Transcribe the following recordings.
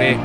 مخموری.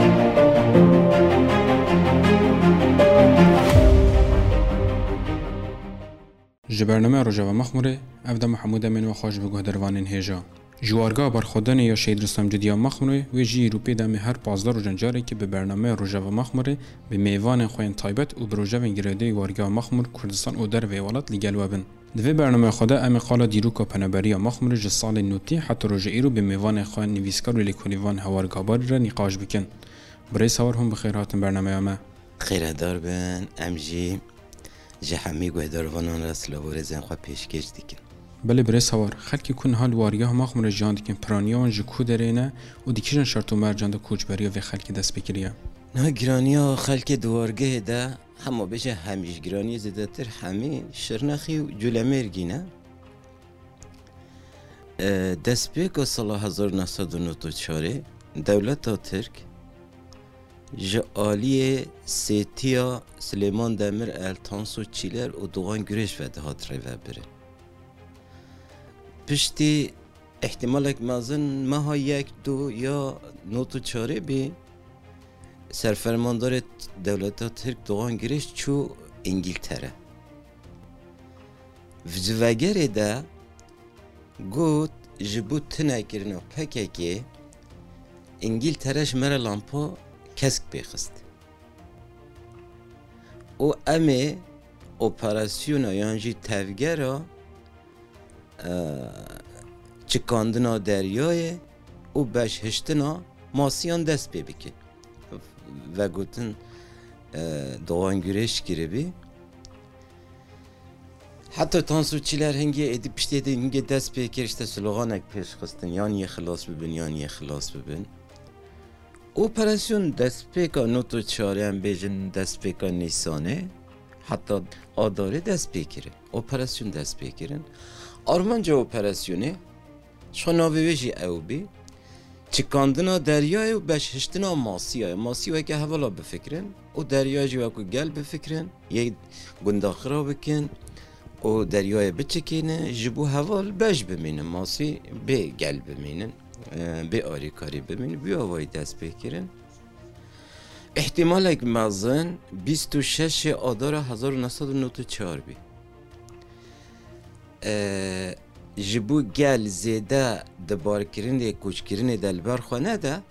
جبرنامه روجا مخموره افدا محمود امین و خوش بگه دروانین هیجا جوارگاه برخودن یا شهید رستم جدیا مخموره و جی روپی دم هر 15 روز جاری که به برنامه روجا مخموره به میوان خوین تایبت و بروجا ونگرده وارگاه مخمور کردستان و در ویولات لیگل وبن دوی برنامه خوده ام قال دیروکا پنبری مخمور جسال نوتی حتی روجا ایرو به میوان خوین نویسکار و لیکونیوان هوارگاه باری را نقاش بکن برای سوار هم بخیر هاتن برنامه ما خیره دار بن امجی جهمی گهداروانان رسلوار زن خواه پیشکش دیکن بله برای سوار خلکی کن حال وارگاه مخمور جان دیکن پرانیان جکو درینه و دیکیشن شرط و مرجان دا کوچبری و خلکی دست بکریه نه گرانی ها خلک دوارگه ده همه بشه همیش گرانی زده تر همه شرنخی و جلمرگی نه دست بیگ سال 1994 دولت ترک جالی سیتیا سلیمان دمیر التانسو چیلر و دوغان گریش و دهات ریوه بره پشتی احتمالک مازن ماها یک دو یا نوتو چاره بی سرفرماندار دولت ترک دوغان گریش چو انگلتره وزوگر ده گوت جبو تنه کرنو پکه که انگلترش مره لامپا کسک بخست او امه اپراسیون یانجی تفگره چکاندنا دریای او بش هشتنا ماسیان دست بی بکن و گوتن دوان گریش گیره بی حتی تانسو چیلر هنگی ایدی پشتی ده هنگی دست بی کرشته سلوغانک پیش خستن یعنی خلاص ببین یعنی خلاص ببین اپراسیون دست پیکا نوتو چاره هم بیجن دست پیکا نیسانه حتی آداره دست پیکره اپراسیون دست پیکرن آرمانجا اپراسیونه شناوی ویجی او بی چکاندنا دریای و بشهشتنا ماسیه که حوالا بفکرن و دریای جو که گل بفکرن یک گنداخرا بکن و دریای بچکینه جبو حوال بش بمینن ماسی به گل بمینن به آری کاری ببینی بیا وای دست بکرن احتمال اگه مازن 26 آدار 1994 بی جبو گل زیده دبار کرن ده کوچ کرن دلبر خانه ده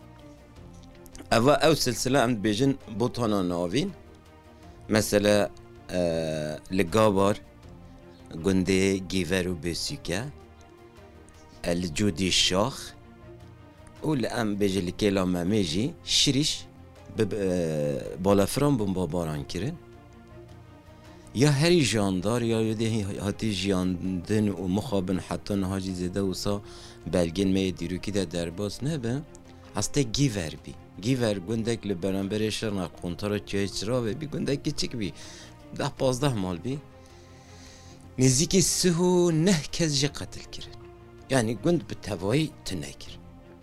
او سلسله هم بیجن بوتانا ناوین مثلا لگابار گنده گیور و بسیکه الجودي الشاخ والأم بيجي الكلام ميجي شريش بالافران بمباران كرن يا هري جاندار يا يدي هاتي جاندن ومخابن حتى نهاجي زيدا وصا بلگن ما يديرو كده درباس نبه هسته گیور بی گیور گندک لبرانبر شرنا قنطارا چه چرا بی گندک کچک بی 10-15 مال بی نزدیک 39 کس جه قتل کرن yani gund bi tevayî tunekir.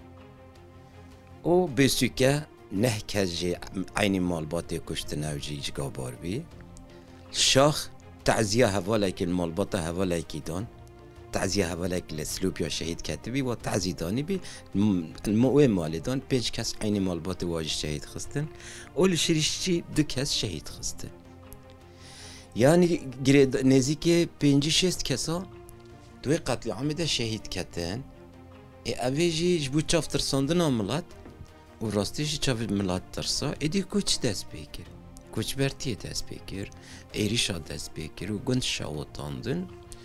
O besûke neh kes jî aynî malbatê kuştin ew jî jigabar bî. Şax teziya hevalekî malbata hevalekî dan. Teziya hevalekî li Silûpiya şehîd ketibî ve tezî danî bî wê malê dan 5 kes aynî malbatê wa jî şehîd xistin. O li Şirîş jî 2 kes şehîd xistin. Yani nêzîkî 5-6 kesa دوی قتل عام ده شهید کتن اویجی جبو چاف ترساندن ملت و راستیش چاف ملت ترسا ایدی کوچ دست بکر کوچ برتی دست بکر ایریشا دست بکر و گند شاوتاندن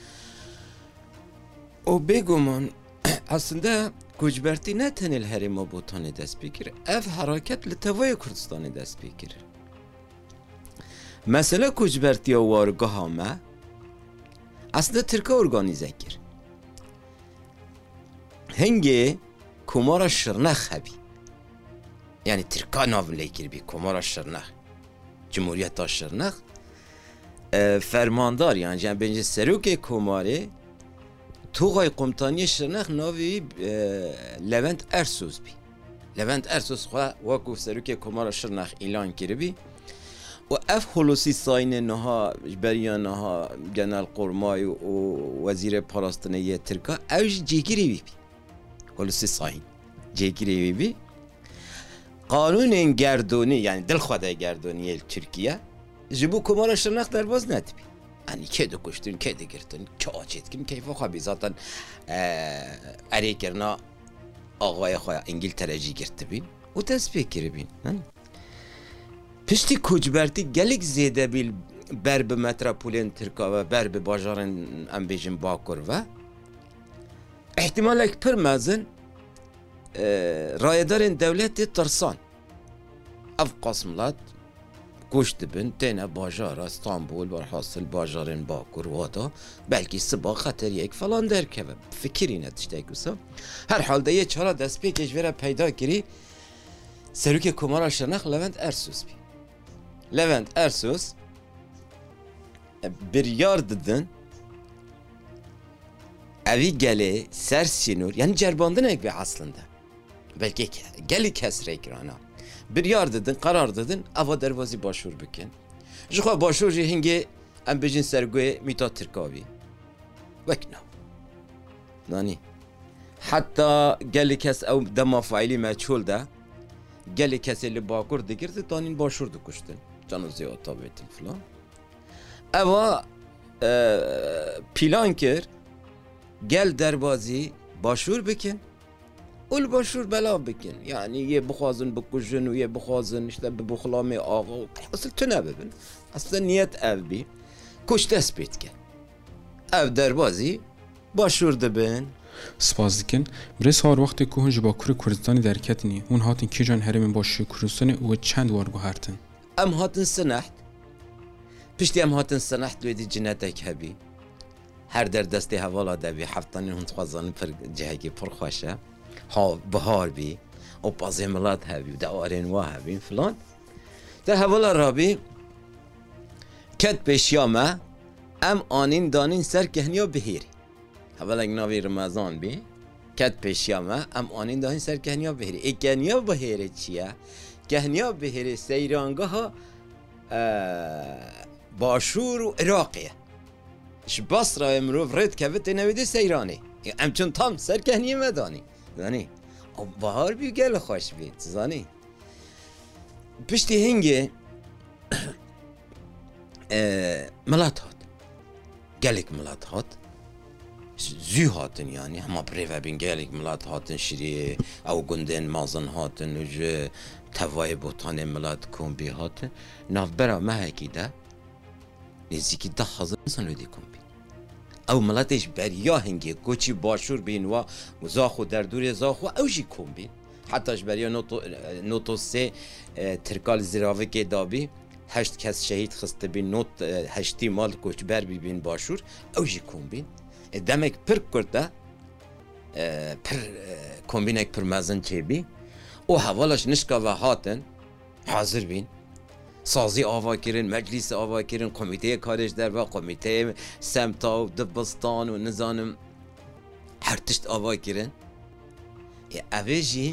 و بگمان aslında کوچبرتی نه تنیل هرما بوتانی دست بکر اف حرکت لتوای کردستانی دست بکر مثلا کوچبرتی وارگاه همه aslında Türkiye organize kir. Henge Kumara Şırnak hebi. Yani Türkiye navle kir bi Kumara Şırnak. Cumhuriyet Şırnak. Fermandar yani bence Seruk Kumari Tuğay Komutanı Şırnak navi Levent Ersoz bi. Levent Ersoz xwa vakuf Seruk Kumara Şırnak ilan kir bi. و اف خلوصی ساین نها بریا نها جنرال قرمای و وزیر پاراستانه ترکا اوش جیگیری بی خلوصی ساین جیگیری بی قانون گردونی یعنی دل خدای گردونی ترکیه جبو کمار شناخت در باز نتبی یعنی که دو کشتون که دو گرتون که آچید کم کیفا خوابی ذاتن اری کرنا آقای خواه انگلتره جی گرت بین و تسبیه کری بین پشتی کجبرتی گلک زیده بیل بر به متروپولین ترکا و بر به باجارن امبیجن باکر و احتمال اک پر مازن رایدارن دولت ترسان اف قسملات گوشت بن تنه باجار استانبول بر حاصل باجارن باکر وادا بلکی سبا خطر یک فلان در که فکری نتشته کسا هر حال ده یه چرا دست پی کشوره پیدا کری سروک کمارا شناخ لوند ارسوس بی لوند ارسوس biryar didin evi geli ser sinur yani cerbandın ekbi aslında belki geli kesre ekrana biryar didin karar didin ava dervazi başvur bikin jukha başvur hingi em bejin sergoye mita Türkavi vekna nani hatta geli kes ev dema faili meçhul da geli keseli bakur dikirdi tanin başvurdu kuştun canı ziyo tabiyetin falan اوا پیلان کرد گل دربازی باشور بکن اول باشور بلا بکن یعنی یه بخوازن بکشن و یه بخوازن işte بخلام آقا اصل تو نببن اصلا نیت او بی کشت اسپیت کن او دربازی باشور دبن سپاس دکن برس هر وقت که هنج با کور کردستانی درکتنی اون هاتن کی جان هرمین باشی کردستانی و چند وارگو هرتن ام هاتن سنحت پشتی ام هاتن سنحت ویدی جنتک هبی هر در دستی حوالا دبی هفتانی هند خوازانی پر جهگی پر خوشه ها بهار بی و بازی ملات هبی و دوارین واه هبی فلان در حوالا رابی کت پیشیامه ام آنین دانین سر کهنیا بهیری حوالا ناوی رمضان بی کت پیشیامه ام آنین دانین سر کهنیا بهیری ای کهنیا بهیری چیه؟ کهنیا بهیری سیرانگاه ها باشور و عراقیه اش بصره امروف رد کفت نویده سیرانی امچون تام سر کهنی مدانی زانی او بهار بی گل خوش بید زانی پشتی هنگه ملات هات گلک ملات هات زی هاتن یعنی همه پریفه بین گلک ملات هاتن شریه او گندن مازن هاتن و جه توای بوتان ملات کن بی هاتن ناف برا مهکی ده نزدیکی 10,000 انسان لودی کن بین او ملاتش بریا هنگی کوچی باشور بین و زاخو در دور زاخو او جی کن بین حتیش بریا نوتو سه ترکال زراوه که دابی 8 کس شهید خسته بین نوت 8 مال کوچ بر بین باشور او جی کن بین دمک پر کرده پر کمبینک پر مزن چه بی او حوالش نشکا و هاتن حاضر بین سازی آوا کرن مجلس آوا کرن کمیته کارش در و کمیته سمتا و دبستان و نظانم هر تشت آوا کرن اویجی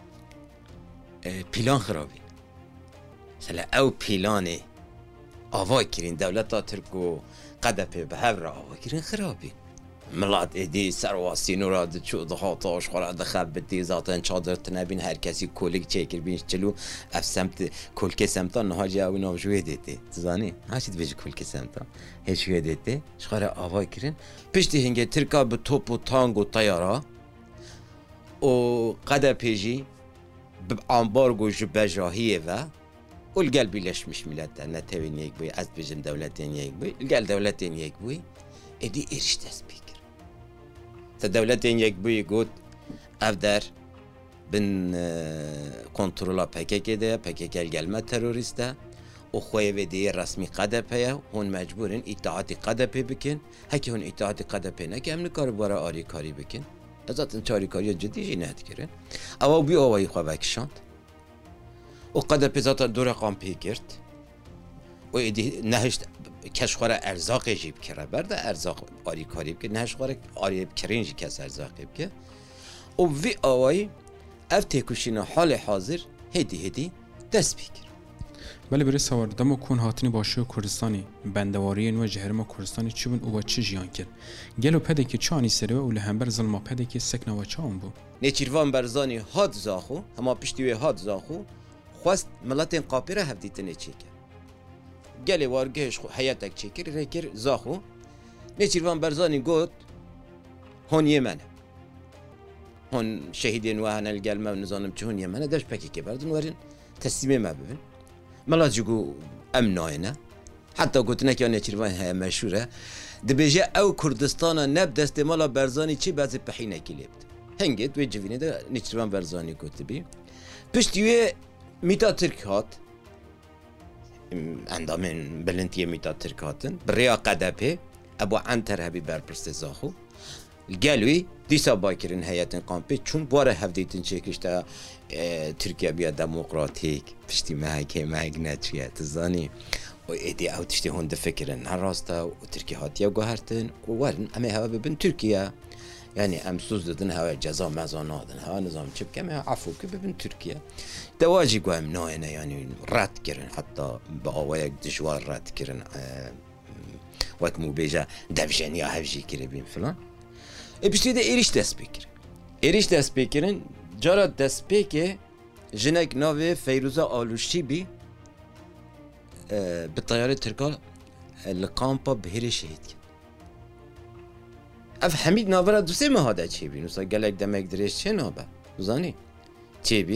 پیلان خرابی مثلا او پیلانه آوا کرن دولتا ترکو قدپه به هر را آوا کرن خرابی ملات ادی سرواسی نوراد چو دهاتاش خورا دخب بدی ذاتن چادر تنبین هر کسی کلیک چکر بینش چلو اف سمت کلک سمتا نهاجی او ناوجوه دیتی زانی هاشید بیج کلک سمتا هیچوه دیتی شخوره آوا کرن پشتی هنگه ترکا به توپ و تانگ و طیارا و قده پیجی به انبارگوش بجاهیه و الگل بیلشمش ملت نتوین یک بوی از بیجن دولتین یک بوی الگل دولتین یک بوی ادی ارش دست بی دولتین یک بوی گود اف در بن کنترولا PKK ده PKK gelme teröristte o خوی ودی رسمی قدپه هون مجبورن اتحادی قدپه بکن هکی هون اتحادی قدپه نه که امن کار باره آری کاری بکن ازاتن چاری کاری جدی جینت کرن او بی اوایی خواه بکشاند و قدپه زاتا دو رقم پی کرد و ایدی نهشت کشخوره ارزاق جیب کرده برده ارزاق آری کاری بکن نهش خوره آری کرینجی کس ارزاق بکن و وی آوایی اف تکوشین حال حاضر هدی دست بکر ولی برای سوار دما کن هاتنی باشی کردستانی بندواری و جهرما کردستانی چی بون او چی جیان کرد گلو پده که چانی سری و لهمبر ظلما پده که سکنا و چاون بو نچیروان برزانی هات زاخو هما پشتی هات زاخو خواست ملاتین قاپیره هفدیتنه چیکه گلی وارگهش خو حیاتک چیکر ریکر زاخو نچیروان برزانی گوت هون یمنه هون شهیدین و هنال گلمه و نزانم چه هون یمنه داشت پکی که بردن ورین تسلیمه ما ببین ملات جگو امناینه حتی گوتنه که نچیروان های مشهوره دبیجه او کردستان نب دست مالا برزانی چی بعضی پحینه کی لیبد هنگید و جوینه ده نچیروان برزانی گوت بی پشتیوه میتا ترک هات اندامن بلنتیه میتا ترک هاتن بریا قدپه ابو عنتر هبی برپرست زاخو الگلوی دیسا باکرین هیئت قامپی چون باره هفدیتن چکشتا ترکیه بیا دموکراتیک پشتی محک نچیه تزانی و ایدی او تشتی هنده فکرن هر راستا و ترکیه هاتیه گوهرتن و ورن امه هوا ببین ترکیه يعني ام سوز دادن هوا جزا مزانادن هوا نظام چه بکم عفو که ببین ترکیه دواجی گوهم ناینه يعني رد کرن حتی با آوایک دشوار رد کرن وقت مو بیجا دفجن یا هفجی کره بیم فلان بشتی ده ایریش دست بکرن جارا دست بکه جنک ناوی فیروزا آلوشی بی به طیاره ترکال لقامپا بهیر شهید کرد اف حمید ناورا دوسه مهاده چی بی نوسا گلک دمک دریش چه نابه بزانی چی بی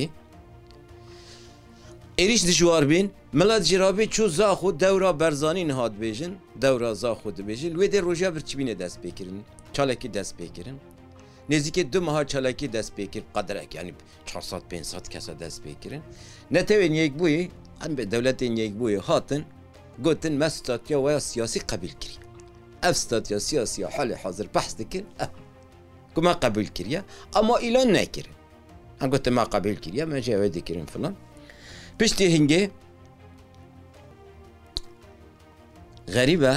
ایریش دشوار بین ملت جرابی چو زاخو دورا برزانی نهاد بیجن دورا زاخو دو بیجن لوی در روژا برچ بینه دست بکرن چالکی دست بکرن نزدیک 2 ماه چالکی دست بکر قدرک یعنی 400-500 کسا دست بکرن نتوین یک بوی هم به دولتین یک بوی هاتن گوتن مستاتیا و سیاسی قبول کری اف ستاتیا سیاسی حال حاضر بحث دکن که ما قبول کریه اما اعلان نکرن هم گوتن ما قبول کریه ما جواب دکرن فلان پشتی هنگه غریبه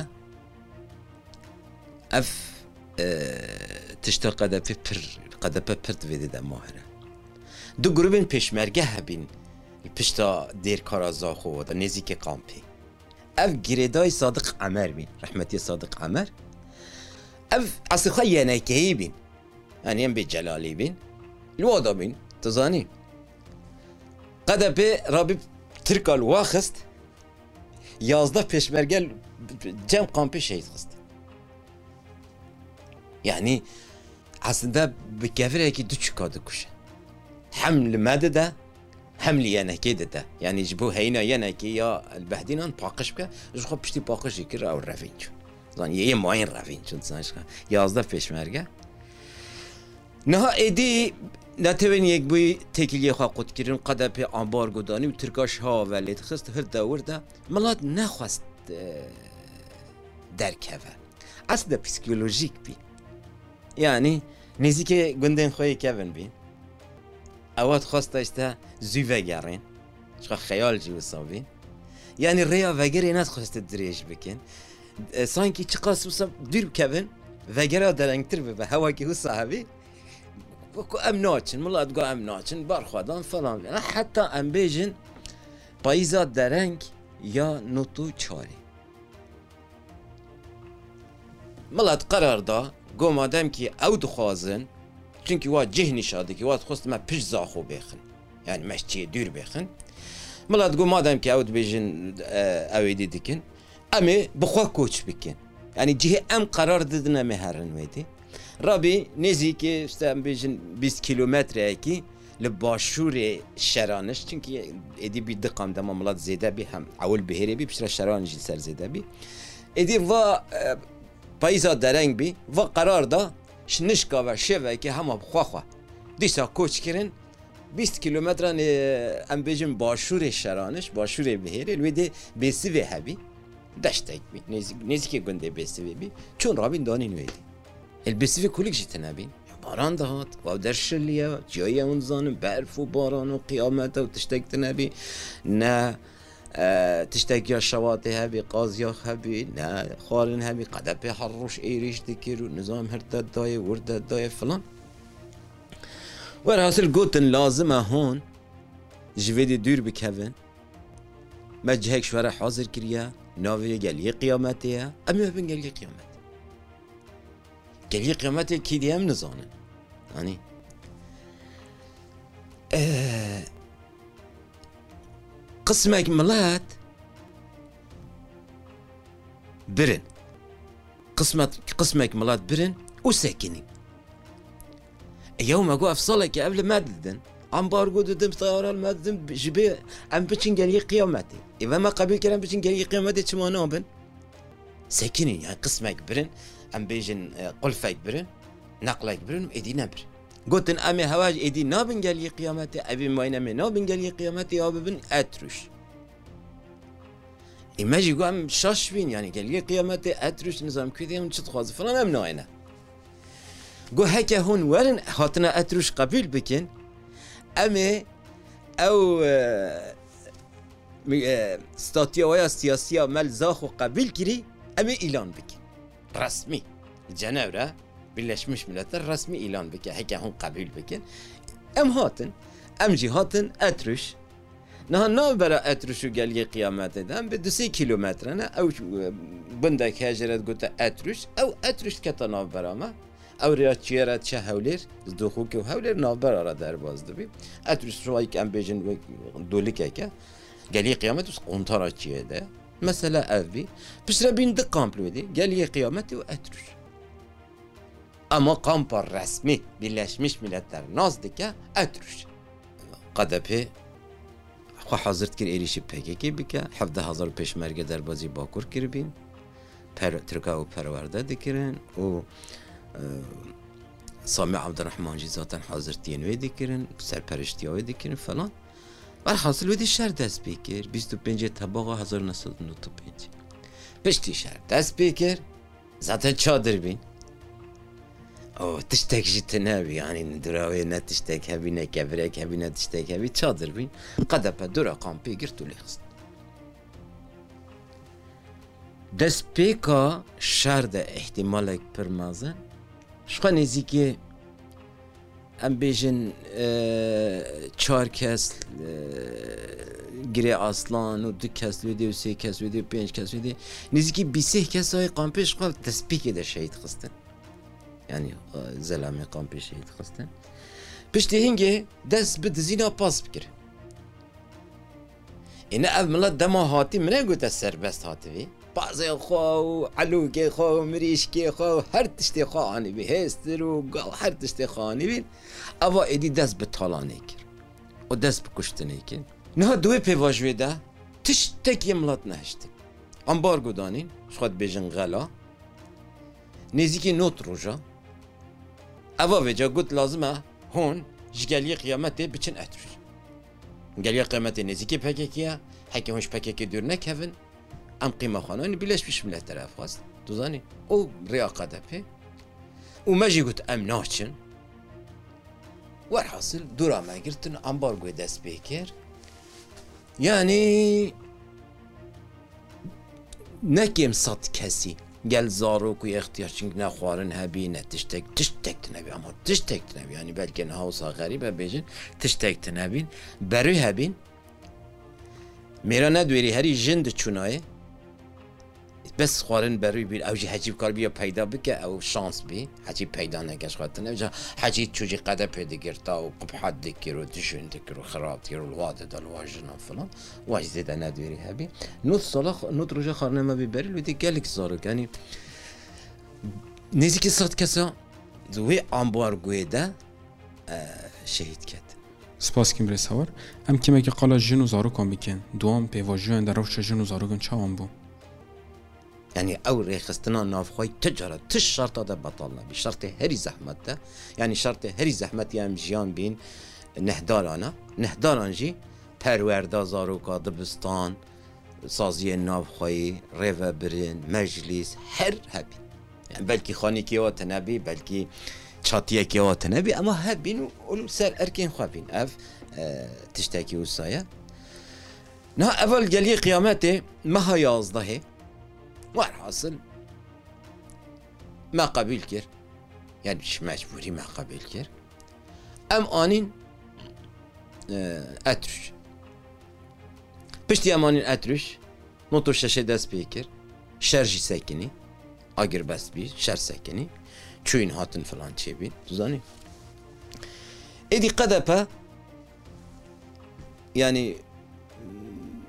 اف تشتا قدپه پرد ویده ده ماهره دو گروبین پیشمرگه هبین پشتا دیر کارازا خود نزیک قامپی اف گریدای صادق عمر بین رحمتی صادق عمر اف اصلا ینکهی بین یعنی هم به جلالی بین الوادا بین تزانی قدپه رابی ترکال واخست 11 پیشمرگه جم قامپی شهید خست yani aslında bir gevre ki düç kadı kuşa. Hem limade de hem liyanaki de. Yani bu heyna yanaki ya البهدينان باقش بك جو بشتي باقش يكر او رافينچ. زان یه ماین رافينچ انسانشka. 11 peşmerge. Naha edi نتوین یک بوی تکیلی خواه قد کرن قدپی امبارگو دانی و ترکاش ها ولید خست هر دور ده ملات نخواست درکه اصلا پسیکولوژیک بی yani نزدیک گندن خواهی کبن بین اوات خواست داشته زیوه گرین چقدر خیال جیو سابین yani ریا وگری نت خواست دریش بکن سانکی چقدر سوسا دیر کبن وگره درنگتر به هوا که هو صاحبی ام ناچن ملات گو ام ناچن بار خودان فلان حتی ام بیجن پاییزا درنگ یا نوتو چاری ملات قرار دا گو مادم که او دخوازن چونکه واد جه نشاده که واد خواست ما پیش زاخو بخن yani مشچی دور بخن ملات گو مادم که او بیجن اویدی دکن امی بخواه کوچ بکن yani جه ام قرار ددن مهرن ویدی رابی نزدیکی استم بیشن 20 کیلومتره کی لباشور شرانش چونکه ادی بی دقام دم ملات زیده بی هم اول بهره بی بشر شرانش سر زیده بی ادی و پایزا درنگ بی و قرار دا شنشکا و شوه که همه بخوا دیسا کوچ کرن 20 کیلومتران ام بیشن باشور شرانش باشور بهره لویده بیسی و هبی دشتک بی نزدیکی گنده بیسی بی چون رابین دانین ویدی البسیفی کلیک جیتن نبین باران دهات و درشلیه جایی اون زانم برف و باران و قیامت و تشتکت نبی نه تشتک یا شواطه هبی قاضیا هبی نه خارن هبی قدپ حروش ایریش دکر و نظام هر دای ورد دای فلان و حاصل گوتن لازمه هون جویدی دور بکوین مجهک شوره حاضر کریه ناوی گلی قیامتیه امی ببین گلی قیامت گلی قیامت کی دیم نزانن یعنی قسمك ملات برن قسمك ملات برن وساكنين يوم اقول افصلك قبل ما ددن عم بارقو ددن طيارة ما ددن جبي عم بتشن قال قيامتي اذا ما قبل كلام بتشن قال قيامتي شما نوبن ساكنين يعني قسمك برن عم بيجن قلفك برن نقلك برن وايدي نبر قلت ان امي هواج ايدي نابن قال قيامتي ابي موينه من نابن قال قيامتي يا ببن اترش ایماجی گویم شاش بین یعنی گلیه قیامت اتروش نظام کردیم اون چه خواست فلان هم ناینه گو هکه هون ورن هاتنا اتروش قبول بکن اما او ستاتیا ویا سیاسیا مل زاخو قبول کری اما اعلان بکن رسمی جنوره Birleşmiş Milletler resmi ilan bike heke hon قبول بکن ام هاتن ام جی هاتن اتروش نه برای اتروشو گلی قیامت دم به 2 کیلومتر نه او بندک هجرت گوته اتروش او اتروش کتا ناو برامه او ریاچیرت چه هولیر دخو که هولیر ناو براره در باز دبی اتروش روی که ام بیجن دولی که گلی قیامت و قنطارا چیه ده مثلا او بی پشتر بین ده کامپلو دی گلی قیامت و اتروش اما کامپار رسمی Birleşmiş Milletler نازده که اتروش قدپه خو حاضرت کر ایریشی پکیکی بکه 17,000 پشمرگه در بازی باکور کربین ترکا و پرورده دکرن و سامی عبدالرحمن جی ذاتن حاضرتین وی دکرن سرپرشتی های دکرن فلان و حاصل ویدی شهر دست بکر 25 تباقا 1995 پشتی شهر دست بکر ذاتن چادر بین او تشتك جيت نابي يعني دراوي نتشتك هبي نكبرك هبي نتشتك هبي تشادر بين قدبه دورا قامبي قرتو لي خصت دس بيكا شارد احتمالك برمازن شقا نزيكي ام بيجن 4 کس گره اصلان و 2 کس ویدی و 3 کس ویدی و 5 کس ویدی نزيكي 23 کس های قامبي شقا دس بيكي ده شهيد خستن yani zelame kampi şehit xisten pişti hinge dest bi dizîna pas bikir ine ev milet dema hatî mine gote serbest hatî bazê xwe û elûkê xwe û mirîşkê xwe û her tiştê xwe anîbî hêstir û gal her tiştê xwe anîbîn eva êdî dest bi talanê kir û dest bi kuştinê kir niha duwê pêvajiyê de tiştekî milet nehiştin ambargo danîn ji xwe dibêjin xela nêzîkî not roja اوا وجا قلت لازمه هون جگلی قیامت بچن اتروش جگلی قیامت نزدیکی پکیه حکی هونش پکیه دور نکهون ام قیمه خانه Birleşmiş Milletler خواست دوزانی او ریاقت به و ماجی قلت ام ناچن والحاصل دورا ما قلتن امبارگو دست بکر yani نکیم صد کسی gel zarok و ihtiyaçın ne xwarin hebi ne tiştek nebi ama tiştek nebi yani belki ne hausa garibe bejin tiştek nebin berü hebin mirana dweri heri jind çunaye bes xwarin berü bir evji hacib kalbiye peyda bike ev şans bi hacib peyda ne geç xwatin evja hacib çocuk qada pedigirta و qubhat dikir و düşün dikir و خراب dikir و wad dal wajna falan wajde de ne dweri hebi not salah not roja xarnama bi beril ve gelik zarok yani neziki sat kesa ve ambargoda şehit ket سپاس کیم رساور ام کیمه که قالا جنو زارو کام بیکن دوام پیواجوان در روش جنو زارو گن چاوان بو يعني او ريخستنا نافخوي تجارة تش شرط هذا بطلنا بشرط هري زحمت ده يعني شرط هري زحمت يا مجيان بين نهداران جي پرورده زاروكا دبستان سازي نافخوي ريفا برين مجلس هر هبي يعني بلكي خاني كيوات نبي بلكي چاتيه كيوات نبي اما هبين ولو سر اركين خوابين اف تشتاكي وصايا نه اول جلي قيامته ما هي يازده والحاصل ما قبول كر يعني مش مجبوري ما قبول كر ام انين اترش بشتي امانين اترش موتور شاشه دست بيكر شرجي ساكني اگر بس بي شر ساكني چوين هاتن فلان چي بين تزاني ادي قدپه يعني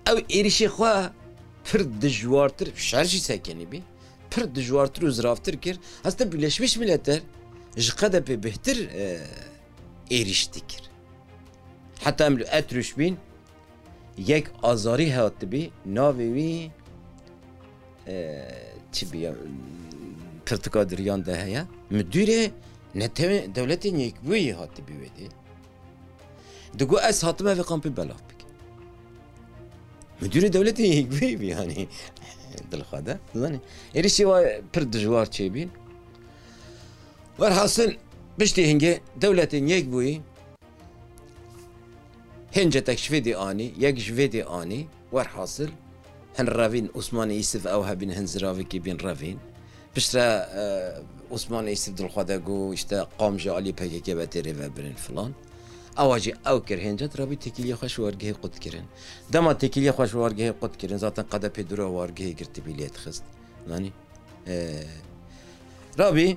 او ایریشی خواه پر دجوارتر شرجی سکنی بی پر دجوارتر و زرافتر کر هسته بلشمش ملتر جقده پی بهتر ایریشتی کر حتی املو اتروش بین یک آزاری هات بی ناوی وی چی بیا پرتقادریان ده هیا مدیره نتوه دولتی نیک بوی هات بی ویدی دگو از هاتمه و قامپی بلاف بک مدیر دولتی نیک بی یعنی دلخواده زنی ایریشی وای پر دجوار چی بین ورحاصل بشتی هنگه دولتی نیک بوی هنجه تکشفیدی آنی یک جویدی آنی ورحاصل هن روین عثمان یوسف او هبین هن زراوی کی بین روین بشترا عثمان یوسف دلخواده گو اشتا قام جالی پکی که بتری و برین فلان اواجی او کر هنجه رابی تکیلی خوش وارگه قد کرن دما تکیلی خوش وارگه قد کرن ذاتا قد پیدرو وارگه گرتی بیلیت خست یعنی رابی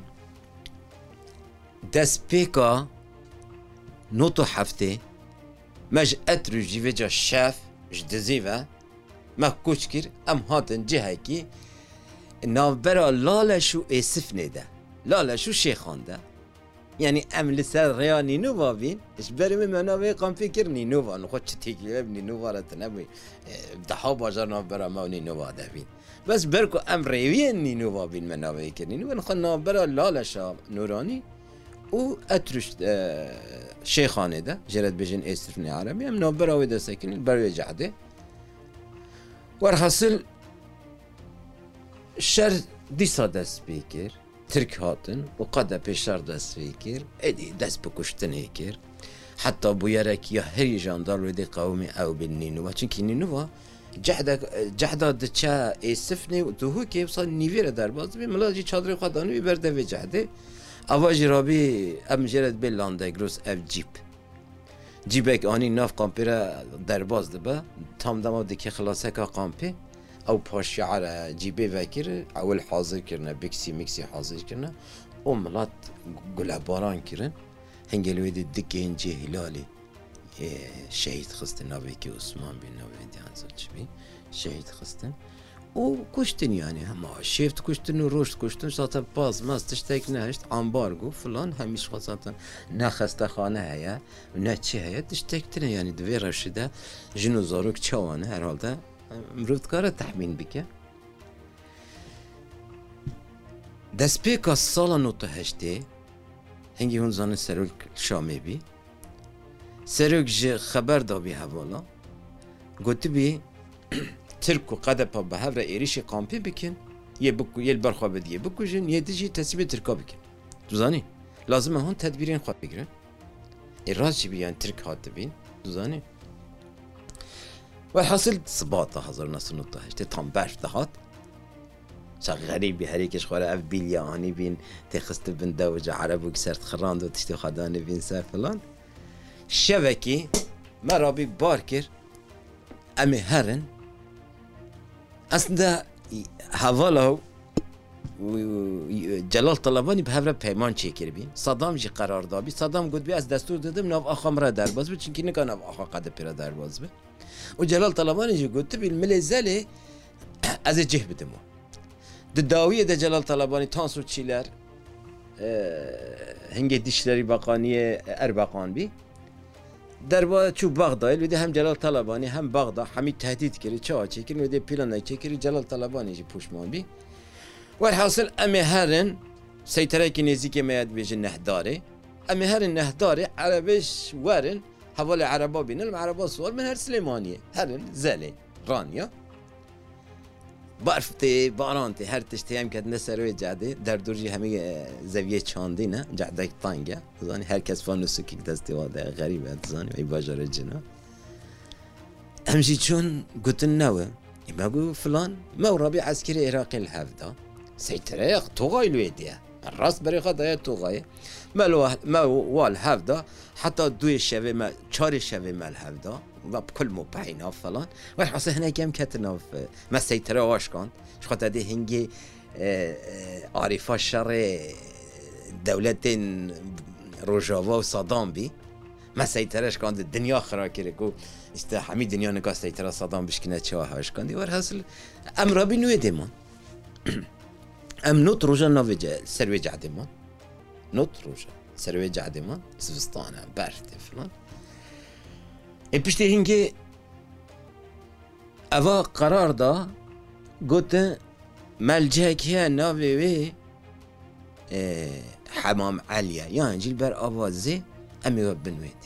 دست پیکا نوتو هفته مج اترو جیوه جا شاف جدزیوه ما کوچ کر ام هاتن جهه کی نابرا لالشو ایسف نیده لالشو شیخانده یعنی ام لسر ریا نینو بابین اش بریم منابع قام فکر نینو با نخواد چه تیگیه نینو بارت نبی ده بازار نابرا ما نینو باده بین بس برکو ام ریوی نینو بابین منابع کر نینو نخواد نابرا لالشا نورانی او اترش شیخانه ده جرد بجن ایسفنی عربی ام نابرا ویده سکنین بروی جعده ورحاصل شر دیسا دست بیکر ترک هاتن و قد پیشار دست بیکر ادی دست بکشتن هیکر حتی بویرک یا هری جاندار ویده قومی او بین نینووا چونکه نینووا جهدا دچا ایسفنی و تو که بصال نیویره در باز بی ملاجی چادر خدانوی برده و جهده اواجی رابی ام جرد به لاندگروس اف جیپ جیبک آنی ناف قامپیره در باز دبا تام دما دکی خلاصه که قامپی او پاشی عرا جیبه وکر اول حاضر کرنه بکسی مکسی حاضر کرنه او ملات گله باران کرن هنگلوی دی دکی هنجی هلالی شهید خستن ناوی که عثمان بین ناوی دیانزا چی بین شهید خستن او کشتن یعنی همه شیفت کشتن و رشد کشتن ساعت باز ماز تشتک نهشت انبارگو فلان همیش خواستن نه خسته خانه هیا و نه چی هیا تشتکتنه یعنی دوی رشده جنو زاروک چوانه هر حالده مرودکاره تحمین بکه دست پیک از سال نوتا هشته هنگی هون زانه سروک شامه بی سروک جه خبر دا بی حوالا گوتی بی ترک و قده پا به هفره ایریش قامپی بکن یه برخواه بدیه بکجن یه دیجی تصیب ترکا بکن دوزانی لازمه هون تدبیرین خواه بگیرن ایراز چی بیان ترک هات بین دوزانی والحاصل صباطة حضر ناس نطة هشتي تام باش دهات شغ غريب بهريكش خورا اف بيليا اني بين تخست بن دوجة عرب وكسرت خراند وتشتي خداني بين سر فلان شبكي مرابي باركر امي هرن اصلا حواله جلال طلبانی به هفره پیمان چیکر بین صدام جی قرار دابی صدام گفت بی از دستور دادم ناف آخا مرا در باز به چونکی نکا ناف آخا قد پیرا در باز به و جلال طلبانی جی گفت بی الملزله از جه بدمو داویه ده جلال طلبانی تانسو چیلر هنگه دیشلری باقانی اربقان بی در با چو بغداد ویده هم جلال طلبانی هم بغداد همی تهدید کردی چه چیکر ویده پلان چیکری جلال طلبانی جی پوشمان بی والحاصل امي هرن سيطرة كنيزي كميات بيجي نهداري امي هرن نهداري عربيش ورن حوالي عربا بين العربا صور من هر سليمانية هرن زالي رانيا بارفتي بارانتي هر تشتي هم كد نسروي جادي در دورجي همي زاوية چاندينه جعدك طانجا زاني هر كس فانوسو كيك دستي واده غريبه زاني اي باجار الجنا همشي چون قلتن نوه يبقوا فلان مورابي عسكري عراقي الهفده سيتريق توغاي الويديا الراس بريقة دايا توغاي ما وال هفده حتى دوي شوي ما چاري شوي ما الهفده وبكل مبحينا فلان والحصة هنا كم كتنا ما سيتري واش كانت شخطة دي هنجي عارفة شر دولتين روجافا وصدام بي ما سیطرش کند دنیا خراب کرده کو است همین دنیا نگاه سیطره صدام بشکنه چه هاش کندی ور حاصل ام رابی نوی دیمان ام نوت روزا نویج سروی جعدمان نوت روزا سروی جعدمان سوستانه برد فلان پشت هنگی اوا قرار دا گوت ملجه که ناوی حمام علیه یعنی جیل بر آوازه امی و بنوید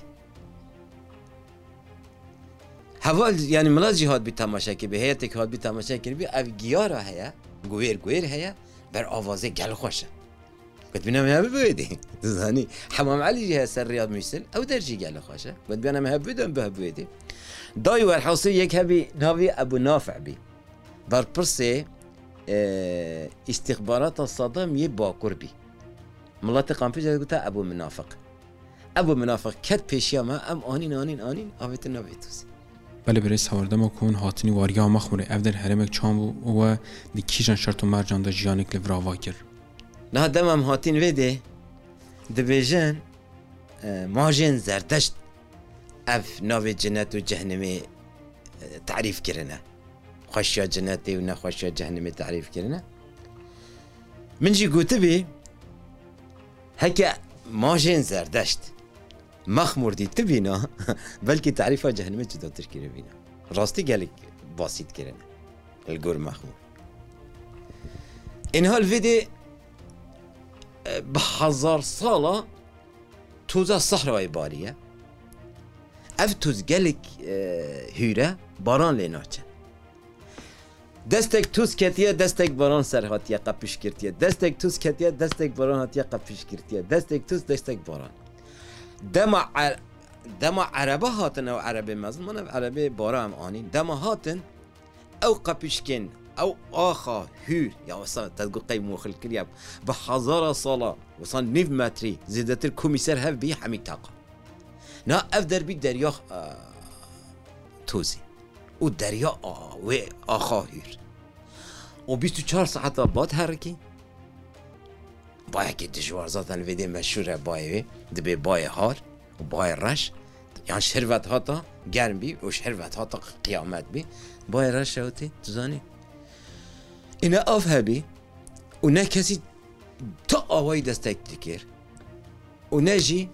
حوال یعنی ملاز جهاد بی تماشا که به هیئت که هاد بی تماشا که بی او گیارا هیا گویر هیا بر آوازه گل خوشه قد بینم هیا ببویدی دزانی حمام علی جه سر ریاض میسل او درجی گل خوشه قد بینم هیا ببویدم به ببویدی دای ور حاصل یک هبی ناوی ابو نافع بی بر پرسه استخبارات صدام یه باکر بی ملات قانفی جد گوته ابو منافق کت پیشیا ما ام آنین آویت نویتوسی بله برای سواردم کن هاتنی واریا مخمره افدر هرمک چام و دی کیجان شرط و مرجان دا جیانک لوراوا کر نه دمم هاتین ویده دبیجن ماجن زردشت اف ناوی جنت و جهنمی تعریف کرنه خوشیا جنتی و نخوشیا جهنمی تعریف کرنه من جی گوته بی هکا ماجن زردشت مخمور دی تبینا بلکه تعریفها جهنم جدا تشکیل بینا راستی گلک باسیت کرنه الگور مخمور این حال ویدی به 1000 ساله توزا صحرای باریه اف توز گلک هیره باران لیناچه دستک توز کتیه دستک باران سر هاتیه قپش کرتیه دستک توز کتیه دستک باران هاتیه قپش کرتیه دستک توز دستک باران دما عربه هاتن او عربه مظلوم عربه بارا هم آنین دما هاتن او قپشکن او آخا هور یا وصل تدقو قیم موخل کریا به 1000 ساله وصل 9 متری زیدتر کمیسر هف بی همی تاقا نه اف در بی دریا توزی او دریا و آخا هور و 24 ساعت بعد حرکی باید که دشوار زادن ویدی مشهوره باید دبی باید هار و باید رش یعنی شروت ها تا گرم بی و شروت ها تا قیامت بی باید رش شوتی تزانی اینا آف هبی و نه کسی تا آوای دستک دکر و نه جی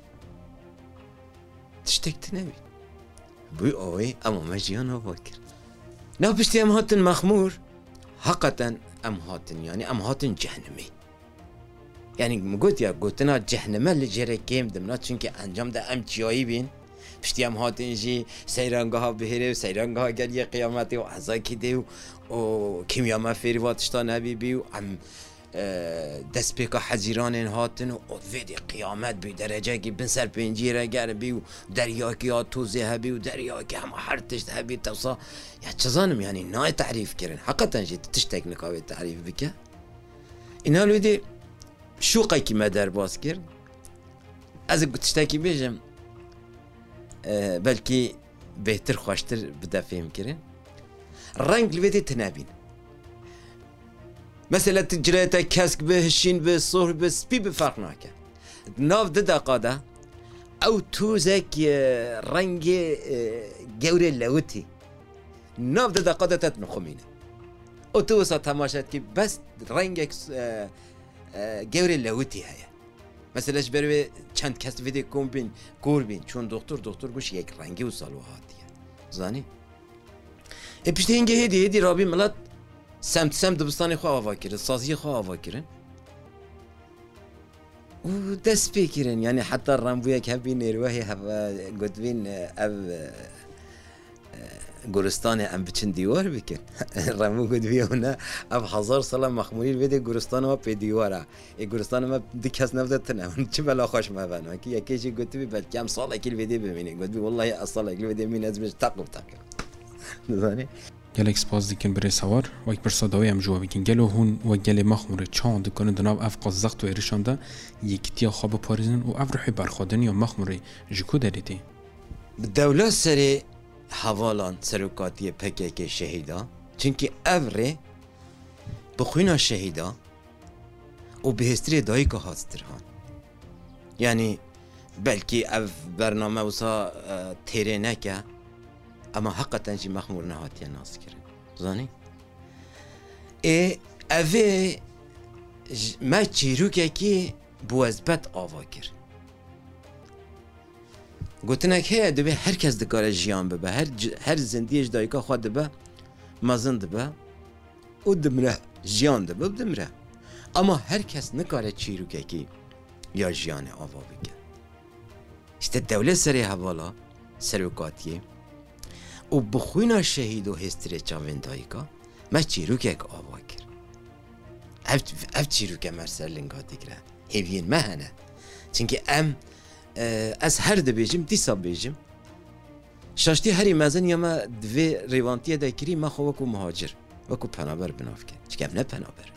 تشتکت نبی بوی آوای اما مجیان آوا کرد نه پشتی ام هاتن مخمور حقیقتا ام هاتن یعنی ام هاتن جهنمی یعنی مگوت یا گوتنا جهنم لجره کم دمنا چونکه انجام ده ام چیایی بین پشتی ام هاتن جی سیرانگاه ها بهره و سیرانگاه ها گریه قیامتی و عزا کده و کیمیا مفیری واتشتا نبی بی و ام دست پیکا حزیران هاتن و ویدی قیامت بی درجه که بن سر پنجیره گر بی و دریا که ها توزی هبی و دریا که همه هر تشت هبی توسا یا چزانم یعنی نای تعریف کرن حقیقتا جی تشتک نکاوی تعریف بکه اینا ویدی شوقی که ما در باز کرد از تشتکی بیجم بلکه بهتر خوشتر بده فهم کرن رنگ لویدی تنابین مثلا تجربه کسک به هشین به صهر به سپی به فرق ناکه ناف ده دقاده او توزک رنگ گوره لوتی ناف ده دقاده تت نخمینه او تو وسط تماشات که بس رنگ گوره لوتی هیا مثلا بروی چند کس ویدی کن بین گور بین چون دکتر گوش یک رنگی و سالوهاتیه زانی پشت اینگه هدی رابی ملت سم دبستانی خواه آوا کرن سازی خواه آوا کرن و دست پی کرن یعنی حتی رمبویا که هبی نیروهی گدوین او گورستان ام بچن دیوار بکن رمو گدوی اونا او 1000 سال مخمولی ویده گورستان ما پی دیواره ای گورستان ما دی کس نفده تنه چه بلا خوش مبنه که یکیشی گدوی بلکه هم سال اکیل ویده ببینی گدوی والله اصلا اکیل ویده مین ازمش تقب نزانی گلک سپاس دیکن برای سوار و یک برسا داوی هم جواب بکن گلو هون و گل مخموره چان دکنه دناب اف قازقت و ایرشانده یکیتیا خواب پاریزن و اف روحی برخوادن یا مخموره جکو داریدی دولت سری حوالان سرکاتی پکک شهیدا چونکه اوره بخوینا شهیدا و به هستری دایی که هاسترهان یعنی بلکی اف برنامه وسا تیره نکه اما حقا جی مخمور نهاتیه ناس کرن زانی؟ اوه ما چیروکه که بوزبت آوا کرد گوتنک هیا دوی هر کس دکاره جیان ببه هر زندیش دایکا خواه دبه مزن دبه او دمره جیان دبه و دمره اما هر کس نکاره چیروکه که یا جیان آوا بگه işte devlet seri havala serokatiye o bxuyna şehid o hestire çavendayka me çirukek ava kir ev çiruke merserlinga digre hevyin me hene çünkü em ez her dibêjim dîsa bêjim şaştî herî mezin ya me divê rêvantiye de kirî me xwe wekû muhacir wekû penaber binavke çünkü em ne penaber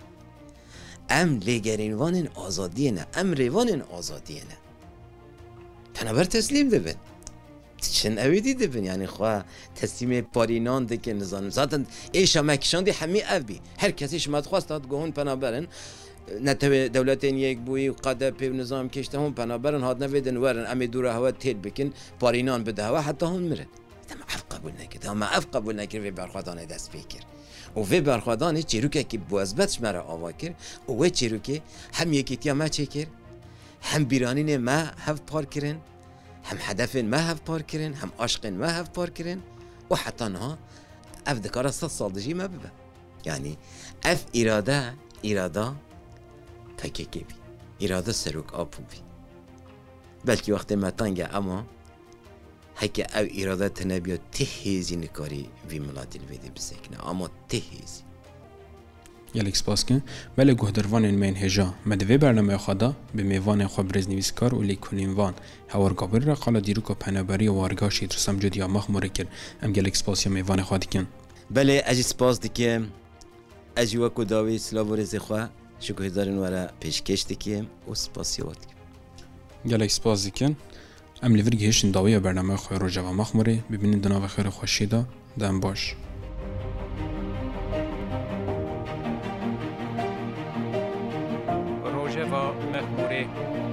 em lêgerînvanên azadiyê ne em rêvanên azadiyê ne penaber teslim dibin çin evî dî dibin yani xwe teslimê parînan dike nizanim zaten êşa me kişandî hemî ev bî her kesî ji me dixwast hat gohûn penaberin netewê dewletên yekbûyî qedepê û nizam keşte hûn penaberin hatine vêdin werin em ê dûra hewe têl bikin parînan bide hewe heta hûn mirin me ev qebûl nekir me ev qebûl nekir vê berxwedanê dest pê kir û vê berxwedanê çîrokekî bwezbet ji me re ava kir û wê çîrokê hem yekîtiya me çêkir hem bîranînê me hev par kirin hem hedefên me hev par kirin hem aşkên me hev par kirin û heta niha ev dikare 100 sal dijî me bibe yani ev îrada PKK bî îrada serok apû bî belkî wextê me tenge ama heke ev îrada te nebiya tê hêzî nikarî vî milatê li vê de bisekine ama tê hêzî gelek spas bele guhdervanên me yên hêja me divê bernameya xwe da bi mêvanên xwe birêznivîskar û lêkolîn van hewargabir re qala dîroka peneberiya warga Şêdrisam Cudiya Maxmûrê kir em gelek spasiya mêvanê xwe dikin belê ez jî spas dikim ez jî wekû dawî silav û rêzê xwe ji guhdarên were pêşkêş dikim û spasiya we dikim gelek spas dikin em li vir gihîştin dawiya bernameya xwe Rojava Maxmûrê bibînin di navê xêra xweşî da dem baş Rojava Maxmûrê